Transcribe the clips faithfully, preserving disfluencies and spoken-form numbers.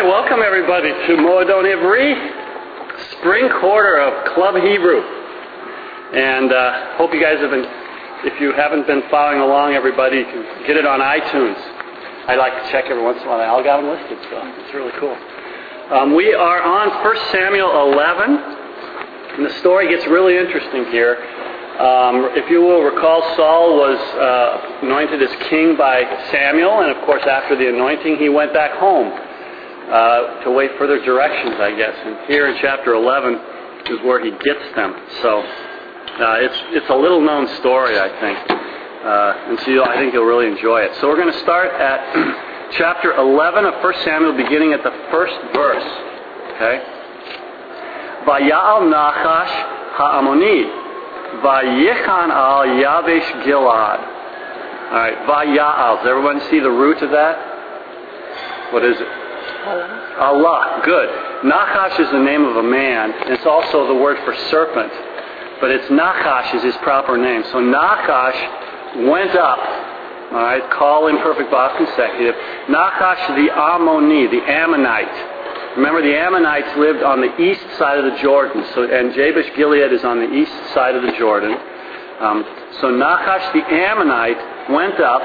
welcome everybody to Moadon Ivri, spring quarter of Club Hebrew. And uh, hope you guys have been, if you haven't been following along, everybody, you can get it on iTunes. I like to check every once in a while. I all got them listed, so it's really cool. Um, we are on First Samuel eleven, and the story gets really interesting here. Um, if you will recall, Saul was uh, anointed as king by Samuel, and of course after the anointing he went back home uh, to wait further directions, I guess. And here in chapter eleven is where he gets them. So uh, it's it's a little known story, I think, uh, and so you'll, I think you'll really enjoy it. So we're going to start at chapter eleven of First Samuel, beginning at the first verse. Okay. Vayal Nachash ha'Amoni. Vayichan al Yabesh Gilad. All right, Vayal. Does everyone see the root of that? What is it? Allah. Allah. Good. Nachash is the name of a man. It's also the word for serpent, but it's Nachash is his proper name. So Nachash went up. All right, call imperfect past consecutive. Nachash the Ammoni, the Ammonite. Remember, the Ammonites lived on the east side of the Jordan, so and Jabesh Gilead is on the east side of the Jordan. Um, so Nachash the Ammonite went up,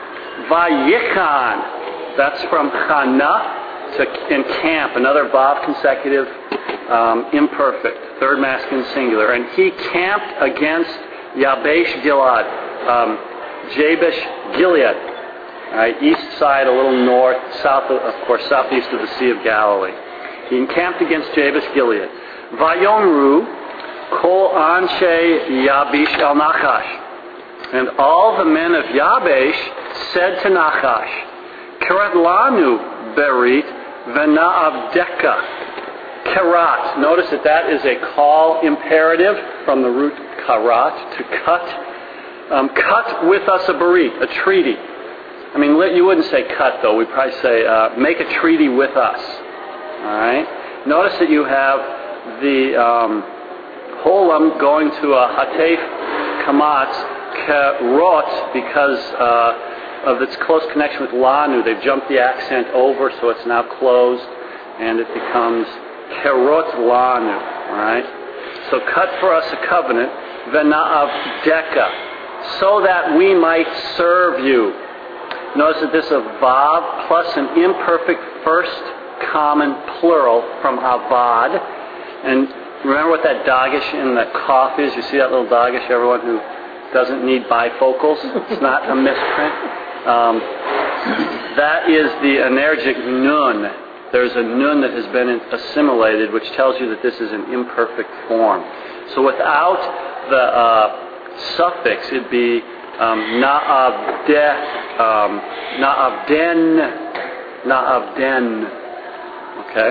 Vayichan. That's from Chana to encamp, another Vav consecutive, um, imperfect, third masculine singular, and he camped against Yabesh Gilead, um, Jabesh Gilead. All right, east side, a little north, south, of, of course, southeast of the Sea of Galilee. He encamped against Jabesh Gilead. Vayomru kol anshe Yabesh el Nachash. And all the men of Yabesh said to Nachash, Karat lanu berit v'na'avdeka. Karat. Notice that that is a call imperative from the root karat, to cut. Um, cut with us a berit, a treaty. I mean, you wouldn't say cut, though. We'd probably say uh, make a treaty with us. All right? Notice that you have the um, Holam going to a Hatef Kamatz Kerot because uh, of its close connection with Lanu. They've jumped the accent over, so it's now closed, and it becomes Kerot Lanu. All right? So cut for us a covenant, V'na'avdeka, so that we might serve you. Notice that this is a vav plus an imperfect first common plural from avad. And remember what that dagish in the cough is? You see that little dagish, everyone who doesn't need bifocals? It's not a misprint. Um, that is the energetic nun. There's a nun that has been assimilated, which tells you that this is an imperfect form. So without the uh, suffix, it'd be Um, na'avde, um, na'avden, na'avden. Okay?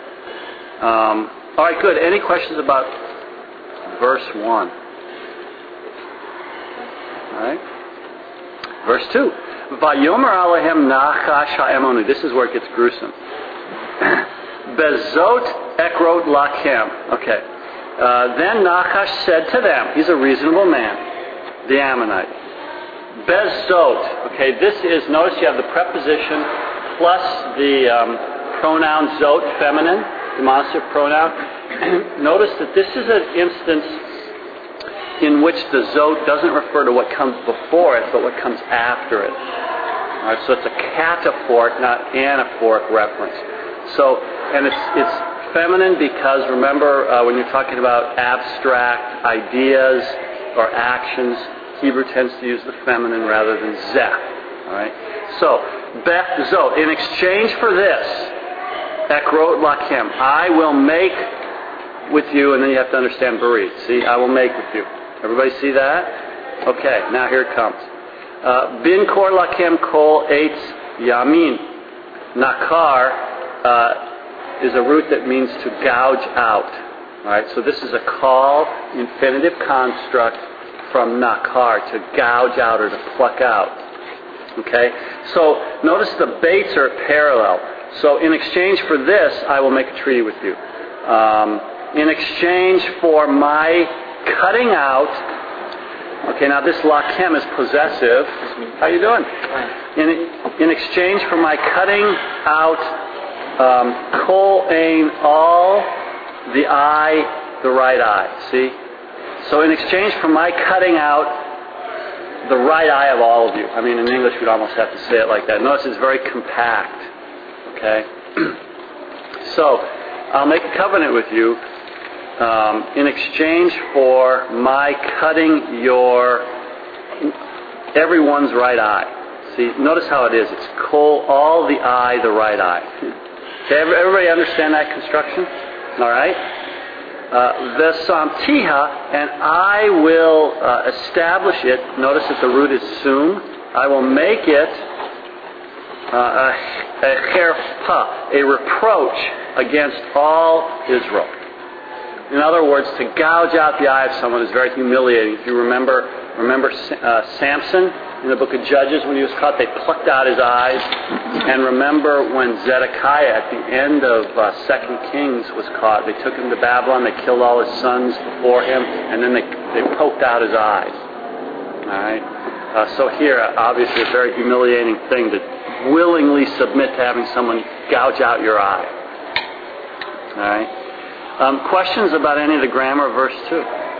Um, all right, good. Any questions about verse one? All right. Verse two. Vayomer alehem nachash ha'emonu. This is where it gets gruesome. Bezot ekrot lakem. Okay. Uh, then Nachash said to them, he's a reasonable man, the Ammonite. Bezot. Okay, this is, notice you have the preposition plus the um, pronoun zot, feminine, demonstrative pronoun. Notice that this is an instance in which the zot doesn't refer to what comes before it, but what comes after it. All right, so it's a cataphoric, not anaphoric reference. So, and it's it's feminine because, remember, uh, when you're talking about abstract ideas or actions, Hebrew tends to use the feminine rather than zeh. All right. So, beth zot. In exchange for this, ekrot lakem, I will make with you, and then you have to understand berit. See, I will make with you. Everybody see that? Okay. Now here it comes. Bin kor lakem kol eitz yamin. Nakar uh, is a root that means to gouge out. All right. So this is a call infinitive construct from nakar, to gouge out or to pluck out. Okay? So notice the baits are parallel. So in exchange for this, I will make a treaty with you. Um, in exchange for my cutting out, okay, now this lakem is possessive. How you doing? In, in exchange for my cutting out um, kol ein, all, the eye, the right eye. See? So in exchange for my cutting out the right eye of all of you. I mean, in English we'd almost have to say it like that. Notice it's very compact. Okay? So, I'll make a covenant with you um, in exchange for my cutting your everyone's right eye. See, notice how it is. It's kol, all the eye, the right eye. Okay, everybody understand that construction? All right? Vesamtiha, and I will uh, establish it. Notice that the root is sum. I will make it uh, a, a cherpa, a reproach against all Israel. In other words, to gouge out the eye of someone is very humiliating. If you remember, remember uh, Samson in the book of Judges, when he was caught, they plucked out his eyes. And remember when Zedekiah, at the end of uh, Second Kings, was caught, they took him to Babylon, they killed all his sons before him, and then they, they poked out his eyes. All right? Uh, so here, obviously, a very humiliating thing to willingly submit to having someone gouge out your eye. All right? Um, questions about any of the grammar of verse two?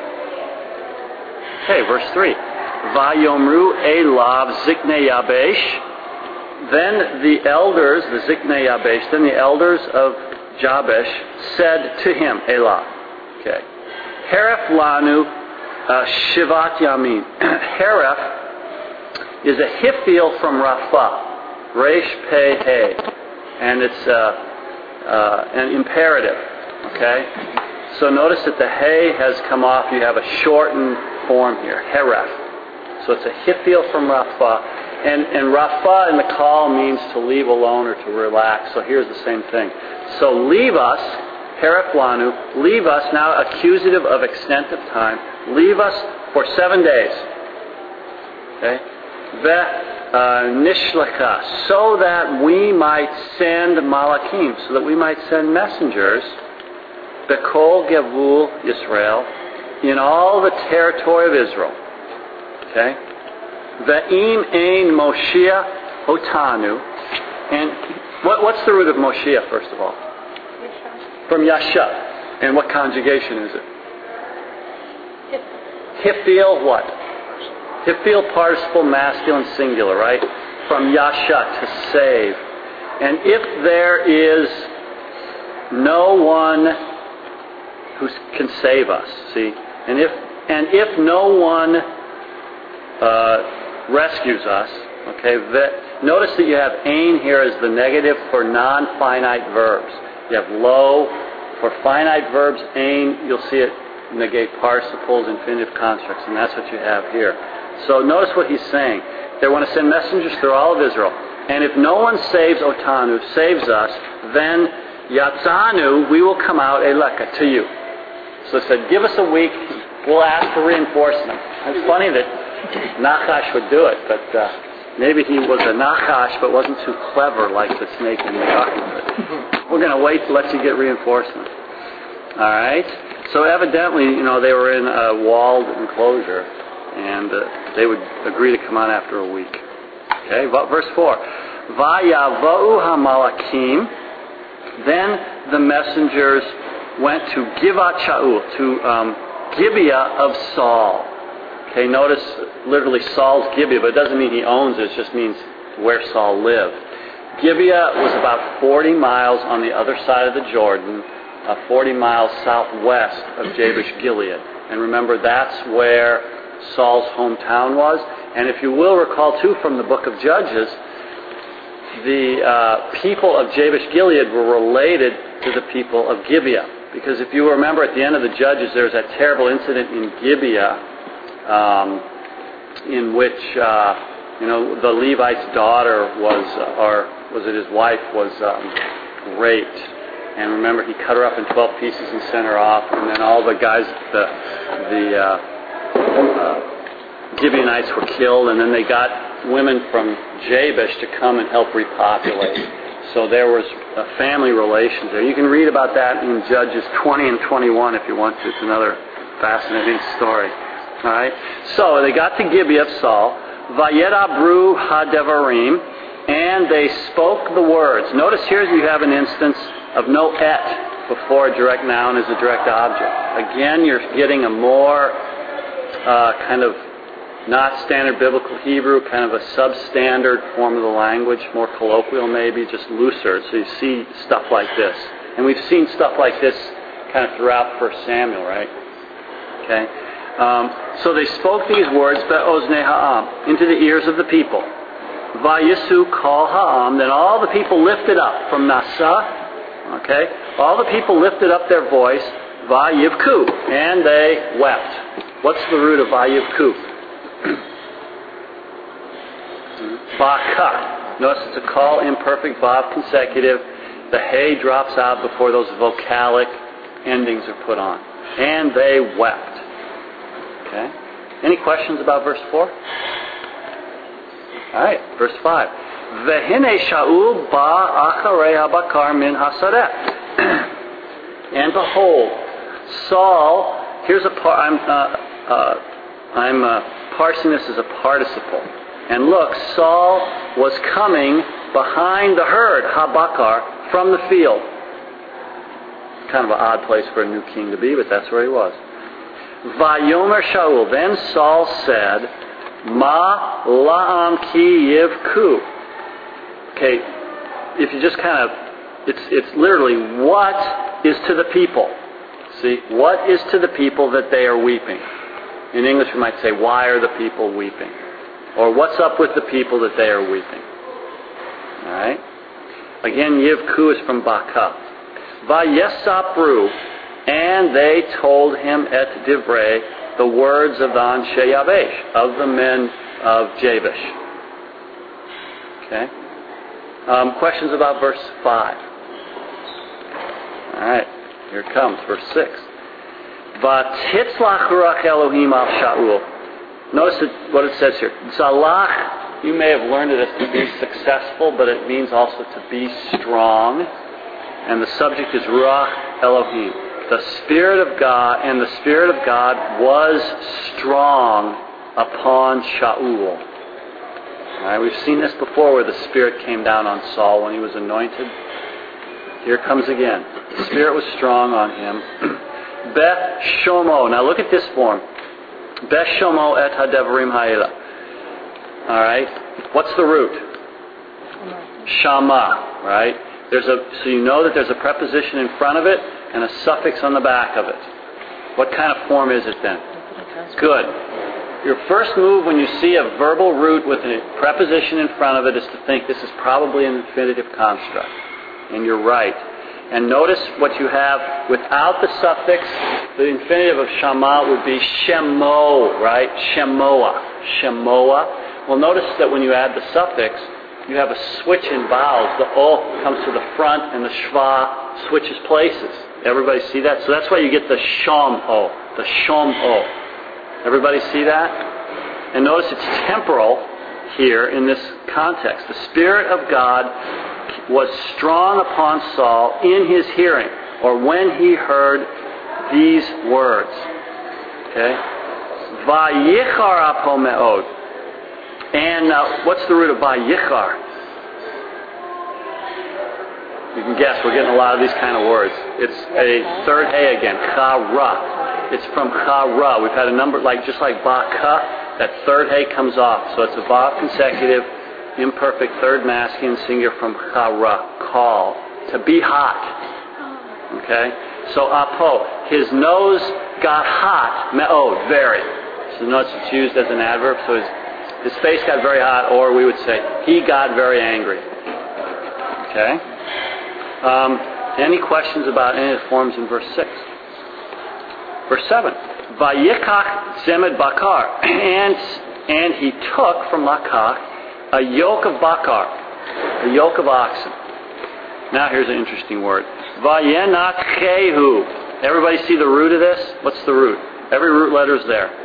Okay, verse three. Vayomru elav ziknei Yabesh. Then the elders, the ziknei Yabesh, then the elders of Jabesh said to him, Elav. Okay. Heref lanu uh, shivat yamin. Heref is a hifil from Rapha. Resh pe he. And it's uh, uh, an imperative. Okay? So notice that the hey has come off. You have a shortened form here. Heref. So it's a hifil from Rapha. And, and Rapha in the call means to leave alone or to relax. So here's the same thing. So leave us, heref lanu, leave us, now accusative of extent of time, leave us for seven days. Okay? Ve nishlecha, so that we might send malakim, so that we might send messengers, bekol gevul Yisrael, in all the territory of Israel. Okay? Ve'im ein Moshiach otanu. And what, what's the root of Moshiach, first of all? Yasha. From Yasha. And what conjugation is it? Hifil what? Hifil participle masculine singular, right? From Yasha, to save. And if there is no one who can save us, see? And if and if no one Uh, rescues us. Okay, that, notice that you have ain here as the negative for non-finite verbs. You have lo for finite verbs. Ain, you'll see it negate participles, infinitive constructs, and that's what you have here. So notice what he's saying. They want to send messengers through all of Israel, and if no one saves otanu, saves us, then yatzanu, we will come out eleka to you. So it said, give us a week. We'll ask for reinforcement. It's funny that Nachash would do it, but uh, maybe he was a Nachash but wasn't too clever like the snake in the garden. We're going to wait to let you get reinforcement. All right? So evidently, you know, they were in a walled enclosure, and uh, they would agree to come on after a week. Okay, verse four. Vayava'u hamalakim. Then the messengers went to Givat Shaul, to um, Gibeah of Saul. Okay, notice literally Saul's Gibeah, but it doesn't mean he owns it. It just means where Saul lived. Gibeah was about forty miles on the other side of the Jordan, uh, forty miles southwest of Jabesh Gilead. And remember, that's where Saul's hometown was. And if you will recall, too, from the book of Judges, the uh, people of Jabesh Gilead were related to the people of Gibeah. Because if you remember at the end of the Judges, there was that terrible incident in Gibeah, Um, in which, uh, you know, the Levite's daughter was, uh, or was it his wife, was um, raped. And remember, he cut her up in twelve pieces and sent her off. And then all the guys, the, the uh, uh, Gibeonites were killed. And then they got women from Jabesh to come and help repopulate. So there was a family relations there. You can read about that in Judges twenty and twenty-one if you want to. It's another fascinating story. All right. So they got to Gibeah of Saul. Vayedabru hadevarim, And they spoke the words. Notice here you have an instance of no et before a direct noun is a direct object. Again, you're getting a more uh, kind of not standard biblical Hebrew, kind of a substandard form of the language, more colloquial maybe, just looser. So you see stuff like this. And we've seen stuff like this kind of throughout First Samuel, right? Okay. Um, so they spoke these words, be'oznei ha'am, into the ears of the people. Vayisu kol ha'am, then all the people lifted up from Nasa, okay? All the people lifted up their voice, vayivku, and they wept. What's the root of vayivku? Baka. Notice it's a call imperfect, vav consecutive. The hey drops out before those vocalic endings are put on. And they wept. Okay? Any questions about verse four? Alright, verse five. Vehine Shaul ba acharei habakar min hasadeh. And behold, Saul, here's a part, I'm, uh, uh, I'm uh, parsing this as a participle. And look, Saul was coming behind the herd, habakar, from the field. Kind of an odd place for a new king to be, but that's where he was. Vayomer Shaul, then Saul said, Ma la'am ki yivku. Okay, if you just kind of, it's it's literally, what is to the people? See, what is to the people that they are weeping? In English we might say, why are the people weeping? Or what's up with the people that they are weeping? Alright? Again, yivku is from baka. Vayesapru, and they told him et divrei, the words of the Anshe Yabesh, of the men of Jabesh. Okay? Um, questions about verse five? Alright, here it comes, verse six. Vatitzlach ruach Elohim al Shaul. Notice what it says here. Zalach, you may have learned it as to be successful, but it means also to be strong. And the subject is ruach Elohim. The Spirit of God, and the Spirit of God was strong upon Shaul. All right, we've seen this before where the Spirit came down on Saul when he was anointed. Here it comes again. The Spirit was strong on him. Beth Shomo. Now look at this form. Beth Shomo et hadevarim ha'ela. All right. What's the root? Shama. Right. There's a so you know that there's a preposition in front of it and a suffix on the back of it. What kind of form is it then? Good. Your first move when you see a verbal root with a preposition in front of it is to think this is probably an infinitive construct. And you're right. And notice what you have without the suffix. The infinitive of shama would be shemo, right? Shemoa. Shemoa. Well, notice that when you add the suffix, you have a switch in vowels. The o comes to the front and the shva switches places. Everybody see that? So that's why you get the shom-o, the shom-o. Everybody see that? And notice it's temporal here in this context. The Spirit of God was strong upon Saul in his hearing, or when he heard these words. Okay? Vayichar apo me'od. And now, what's the root of vayichar? You can guess, we're getting a lot of these kind of words. It's a third hay again, chara. It's from chara. We've had a number, like just like baka, that third hay comes off. So it's a vav consecutive, imperfect third masculine singular from chara, call, to be hot. Okay? So apo, his nose got hot, me'od, very. So notice it's used as an adverb, so his, his face got very hot, or we would say, he got very angry. Okay? Um, any questions about any of the forms in verse six? Verse seven. Vayikach zemed bakar. And, and he took from Lakach a yoke of bakar, a yoke of oxen. Now here's an interesting word. Vayenatchehu. Everybody see the root of this? What's the root? Every root letter is there.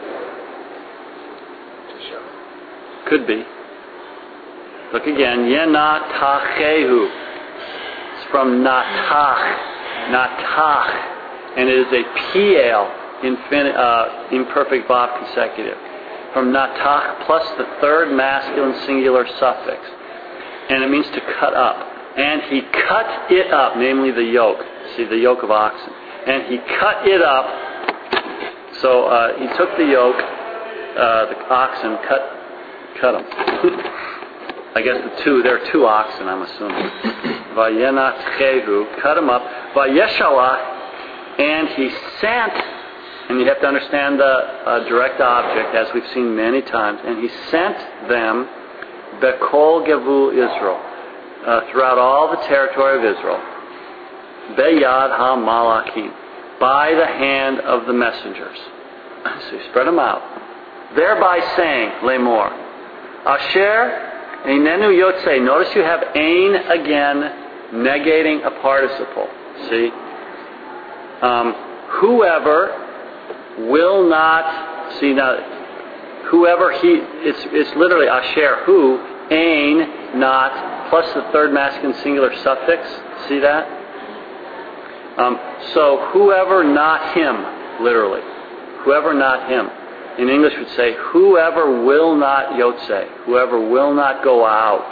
Could be. Look again. Yenatachehu. From natach, natach, and it is a piel, infin, uh, imperfect vav consecutive. From natach plus the third masculine singular suffix. and it means to cut up. And he cut it up, namely the yoke. See, the yoke of oxen. And he cut it up. So uh, he took the yoke, uh, the oxen, cut, cut them. I guess the two, there are two oxen, I'm assuming. Vayenatchehu, cut them up. Vayeshalach, and he sent, and you have to understand the uh, direct object, as we've seen many times, and he sent them Bekol Gevu Israel, uh, throughout all the territory of Israel, Beyad HaMalakim, by the hand of the messengers. So he spread them out, thereby saying, Lemor, Asher Einenu Yotze. Notice you have Ein again, negating a participle. See? Um, whoever will not, see now, whoever he, it's it's literally Asher, who, Ein, not, plus the third masculine singular suffix. See that? Um, so whoever not him, literally. Whoever not him. In English would say, whoever will not Yotze, whoever will not go out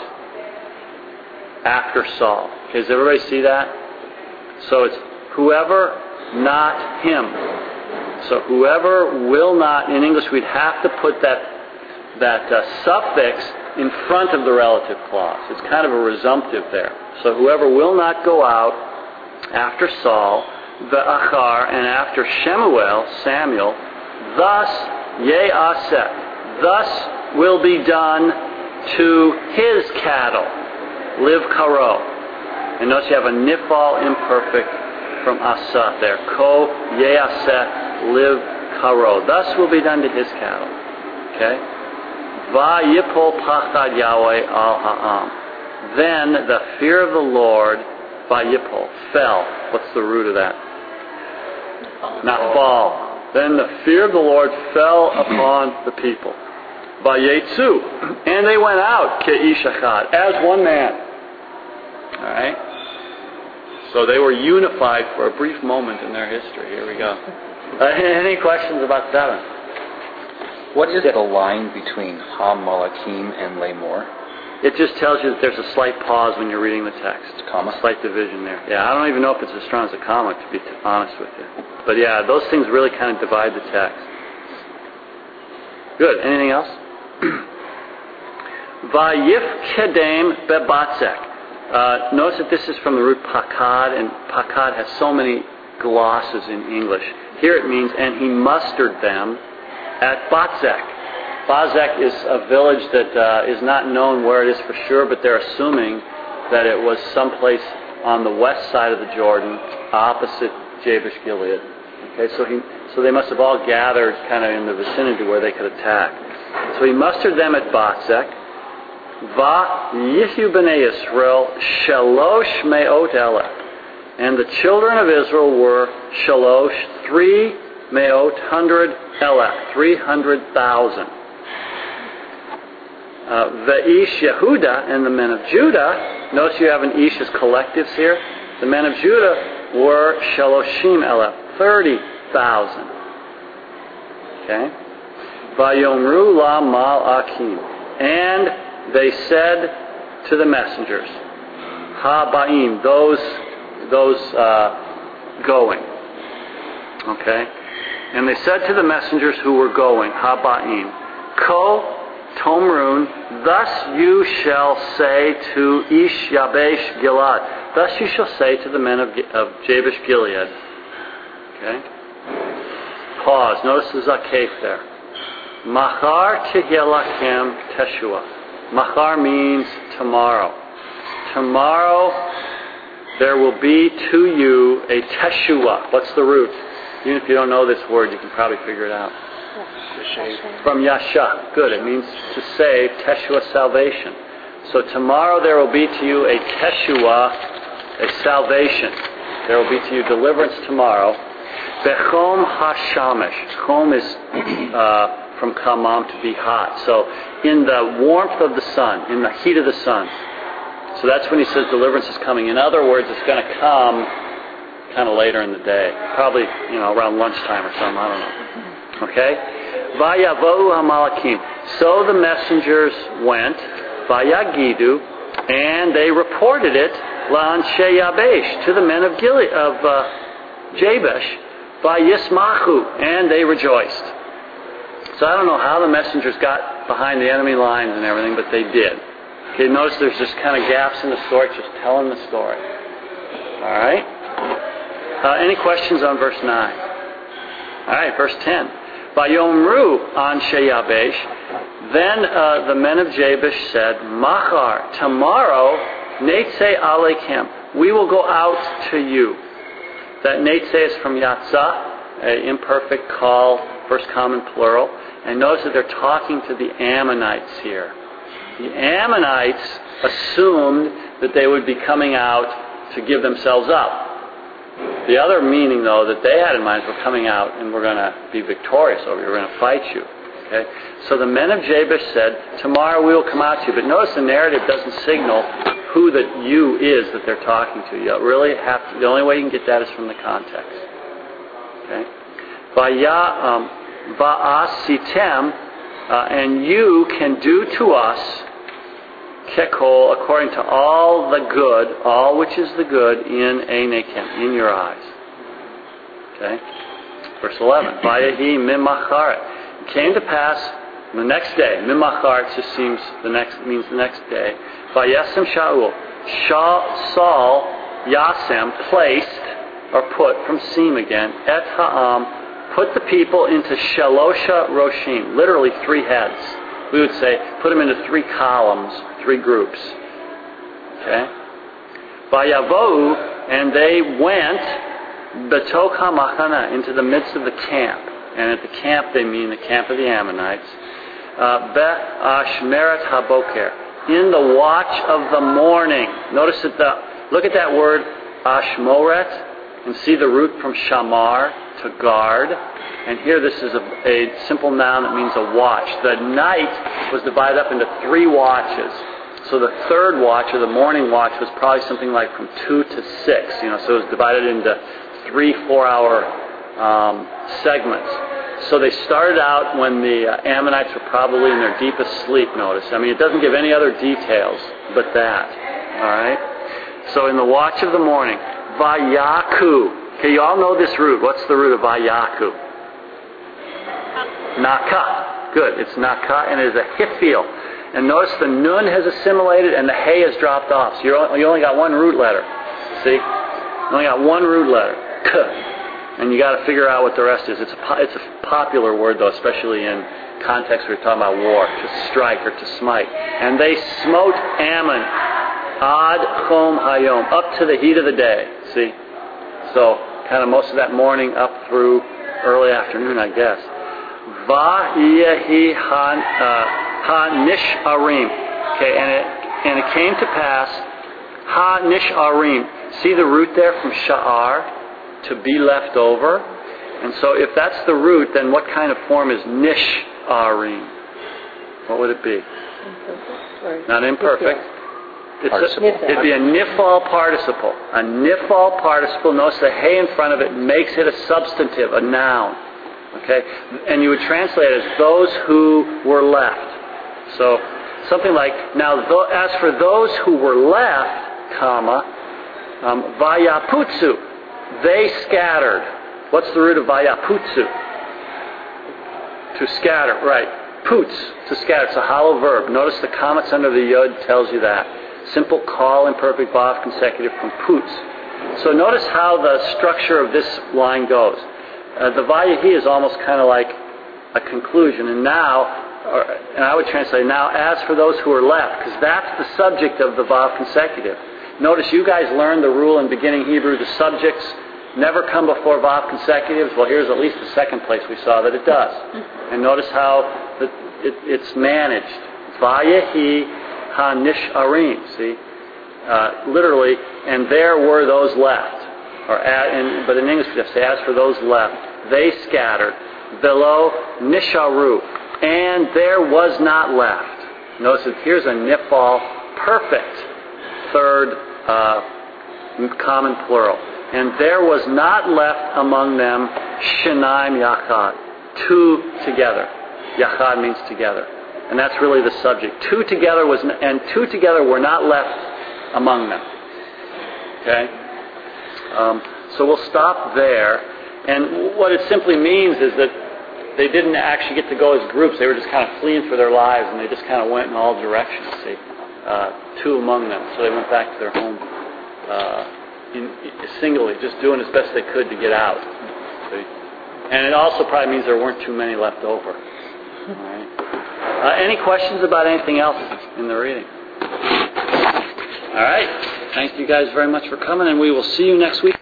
after Saul. Okay, does everybody see that? So it's whoever not him. So whoever will not, in English we'd have to put that that uh, suffix in front of the relative clause. It's kind of a resumptive there. So whoever will not go out after Saul, the Achar, and after Shemuel, Samuel, thus Ye'aseh, thus will be done to his cattle, live karo. And notice you have a nifal imperfect from asa there. Ko Ye'aseh, live karo. Thus will be done to his cattle. Okay? Va yipol pachad Yahweh al ha'am. Then the fear of the Lord, va yipol, fell. What's the root of that? Not fall. Then the fear of the Lord fell upon the people. Vayetzu, and they went out ke'ish echad, as one man. All right. So they were unified for a brief moment in their history. Here we go. Uh, any questions about seven? What is yeah. the line between Ha-Malakim and Lemor? It just tells you that there's a slight pause when you're reading the text. Comma. A slight division there. Yeah, I don't even know if it's as strong as a comma, to be honest with you. But yeah, those things really kind of divide the text. Good. Anything else? Vayif kedem bebatzek. Uh, notice that this is from the root pakad, and pakad has so many glosses in English. Here it means, and he mustered them at Batzek. Batzek is a village that uh, is not known where it is for sure, but they're assuming that it was someplace on the west side of the Jordan, opposite Jabesh Gilead. Okay, so he, so they must have all gathered kind of in the vicinity where they could attack. So he mustered them at Batzek. Va yihyu b'nei Yisrael shalosh me'ot elef. And the children of Israel were shalosh, three me'ot hundred elef, three hundred thousand. Ve'ish Yehuda, and the men of Judah, notice you have an ish as collectives here. The men of Judah were shaloshim elef, thirty thousand. Okay? Vayomru la mal akim. And they said to the messengers, Ha-ba'im, those, those uh, going. Okay? And they said to the messengers who were going, Ha-ba'im, Ko Tomrun, thus you shall say to Ish Yabesh Gilad. Thus you shall say to the men of, of Jabesh Gilead. Okay? Pause. Notice the zakef there. Machar tihyelakem teshua. Machar means tomorrow. Tomorrow there will be to you a teshua. What's the root? Even if you don't know this word, you can probably figure it out. From Yasha. Good. It means to save, Teshua, salvation. So tomorrow there will be to you a Teshua, a salvation. There will be to you deliverance tomorrow. Bechom HaShamesh. Chom is uh, from Kamam, to be hot. So in the warmth of the sun, in the heat of the sun. So that's when he says deliverance is coming. In other words, it's going to come kind of later in the day. Probably, you know, around lunchtime or something. I don't know. Okay? Vayavohu HaMalakim. So the messengers went, Vayagidu, And they reported it, la'anshe Yabesh, to the men of Gilead, of uh, Jabesh, by Yismachu, and they rejoiced. So I don't know how the messengers got behind the enemy lines and everything, but they did. Okay, notice there's just kind of gaps in the story, just telling the story. All right? Uh, any questions on verse nine? All right, verse ten. Vayomru anshe Yabesh. Then uh, the men of Jabesh said, Machar, tomorrow, Neitzeh Aleichem, we will go out to you. That Neitzeh is from Yatzah, an imperfect call, first common plural. And notice that they're talking to the Ammonites here. The Ammonites assumed that they would be coming out to give themselves up. The other meaning, though, that they had in mind is we're coming out and we're going to be victorious over you. We're going to fight you. Okay? So the men of Jabesh said, tomorrow we will come out to you. But notice the narrative doesn't signal who the you is that they're talking to. You really have to, the only way you can get that is from the context. Okay? Vaya, um, Va'asitem, uh, and you can do to us kekol, according to all the good, all which is the good in Einekem, in your eyes. Okay? Verse eleven. Vayahi mimacharet. It came to pass the next day. Mimacharet just seems the next means the next day. Vayesem Shaul. Saul, Yasem, placed or put from seam again. Et ha'am, put the people into Shalosha Roshim, literally three heads. We would say, put them into three columns, three groups. Okay? Vayavohu, and they went Betok HaMachana, into the midst of the camp. And at the camp they mean the camp of the Ammonites. Uh, Be'ashmeret HaBoker, in the watch of the morning. Notice that the, look at that word Ashmoret, and see the root from Shamar, to guard. And here this is a, a simple noun that means a watch. The night was divided up into three watches. So the third watch, or the morning watch, was probably something like from two to six. You know, so it was divided into three four-hour um, segments. So they started out when the uh, Ammonites were probably in their deepest sleep, notice. I mean, it doesn't give any other details but that. All right? So in the watch of the morning, Vayaku. Okay, you all know this root. What's the root of Vayaku? Naka. Good. It's Naka, and it is a Hifil. And notice the Nun has assimilated and the Hey has dropped off. So you're, you only got one root letter. See? You only got one root letter. K. And you got to figure out what the rest is. It's a, it's a popular word, though, especially in context where you're talking about war, to strike or to smite. And they smote Ammon ad chom hayom, up to the heat of the day. See? So, kind of most of that morning up through early afternoon, I guess. Va-yehi ha-nish-arim. Okay, and it, and it came to pass, ha-nish-arim. See the root there from sha'ar? To be left over. And so if that's the root, then what kind of form is nish-arim? What would it be? Imperfect. Not imperfect. It's a, it'd be a nifal participle. A nifal participle. Notice the hey in front of it makes it a substantive, a noun. Okay? And you would translate it as those who were left. So, something like, now, as for those who were left, comma, um, vayaputsu, they scattered. What's the root of vayaputsu? To scatter, right. Puts, to scatter. It's a hollow verb. Notice the comments under the yod tells you that. Simple call, imperfect, vav, consecutive from puts. So notice how the structure of this line goes. Uh, the vayahi is almost kind of like a conclusion. And now, or, and I would translate, now as for those who are left, because that's the subject of the vav consecutive. Notice you guys learned the rule in beginning Hebrew, the subjects never come before vav consecutives. Well, here's at least the second place we saw that it does. And notice how the, it, it's managed. Vayahi ha-nish-arim, see? Uh, literally, and there were those left. Or at, in, but in English, we have to say, as for those left, they scattered. Below, nisharu, and there was not left. Notice that here's a nifal, perfect, third uh, common plural. And there was not left among them shinaim yachad, two together. Yachad means together. And that's really the subject. Two together was, and two together were not left among them. Okay? Um, so we'll stop there. And what it simply means is that they didn't actually get to go as groups. They were just kind of fleeing for their lives, and they just kind of went in all directions, see. Uh, two among them. So they went back to their home uh, in, in, singly, just doing as best they could to get out. See? And it also probably means there weren't too many left over. All right. Uh, any questions about anything else in the reading? All right. Thank you guys very much for coming, and we will see you next week.